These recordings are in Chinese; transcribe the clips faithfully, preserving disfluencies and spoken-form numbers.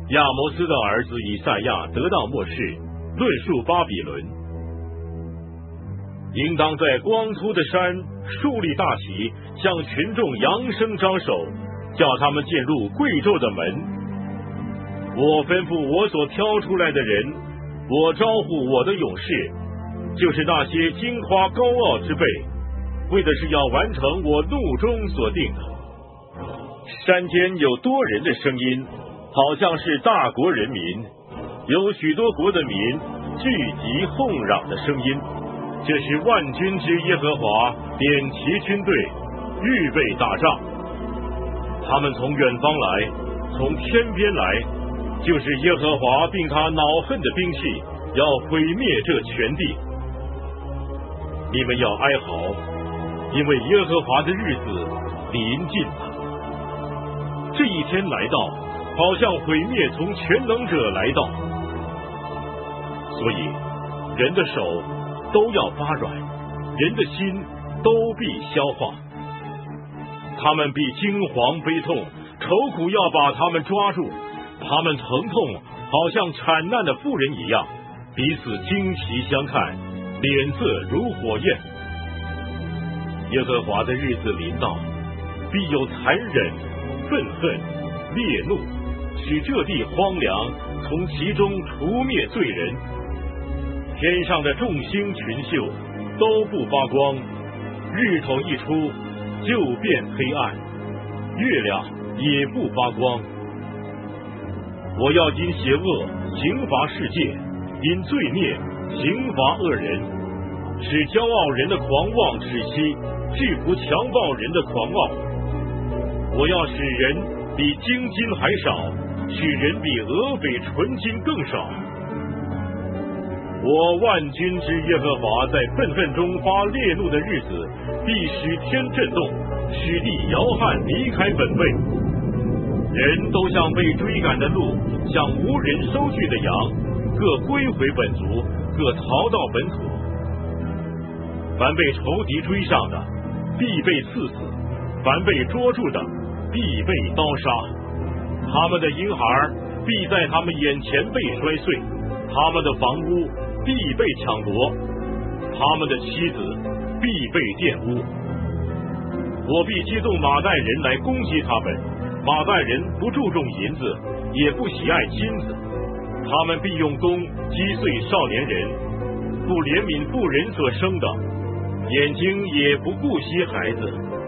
亚摩斯的儿子以赛亚得到默示，论述巴比伦，应当在光秃的山竖立大旗，向群众扬声张手，叫他们进入贵胄的门。我吩咐我所挑出来的人，我招呼我的勇士，就是那些惊夸高傲之辈，为的是要完成我怒中所定的。山间有多人的声音，好像是大国人民，有许多国的民聚集哄嚷的声音。这是万军之耶和华点齐军队，预备打仗。他们从远方来，从天边来，就是耶和华并他恼恨的兵器，要毁灭这全地。你们要哀嚎，因为耶和华的日子临近了。这一天来到，好像毁灭从全能者来到。所以人的手都要发软，人的心都必消化。他们必惊惶悲痛，愁苦要把他们抓住，他们疼痛好像产难的妇人一样，彼此惊奇相看，脸色如火焰。耶和华的日子临到，必有残忍、愤恨、烈怒，使这地荒凉，从其中除灭罪人。天上的众星群宿都不发光，日头一出就变黑暗，月亮也不发光。我要因邪恶刑罚世界，因罪孽刑罚恶人，使骄傲人的狂妄止息，制服强暴人的狂傲。我要使人比精金还少，使人比俄斐纯金更少。我万军之耶和华在愤恨中发烈怒的日子，必使天震动，使地摇撼离开本位。人都像被追赶的鹿，像无人收据的羊，各归回本族，各逃到本土。凡被仇敌追上的，必被刺死；凡被捉住的，必被刀杀。他们的婴孩必在他们眼前被摔碎，他们的房屋必被抢夺，他们的妻子必被玷污。我必激动马代人来攻击他们，马代人不注重银子，也不喜爱金子，他们必用弓击碎少年人，不怜悯妇人所生的，眼睛也不顾惜孩子。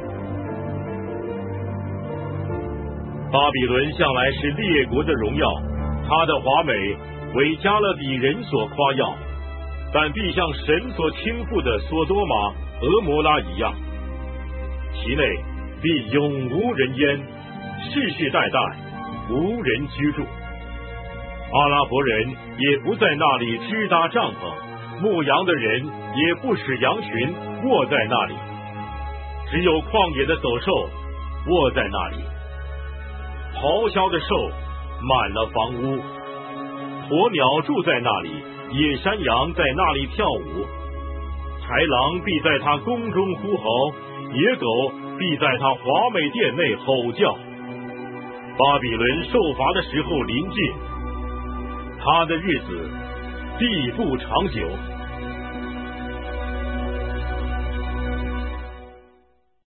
巴比伦向来是列国的荣耀，他的华美为加勒底人所夸耀，但必像神所倾覆的所多玛、俄摩拉一样，其内必永无人烟，世世代代无人居住。阿拉伯人也不在那里支搭帐篷，牧羊的人也不使羊群卧在那里，只有旷野的走兽卧在那里。咆哮的兽满了房屋，鸵鸟住在那里，野山羊在那里跳舞。豺狼必在他宫中呼吼，野狗必在他华美殿内吼叫。巴比伦受罚的时候临近，他的日子必不长久。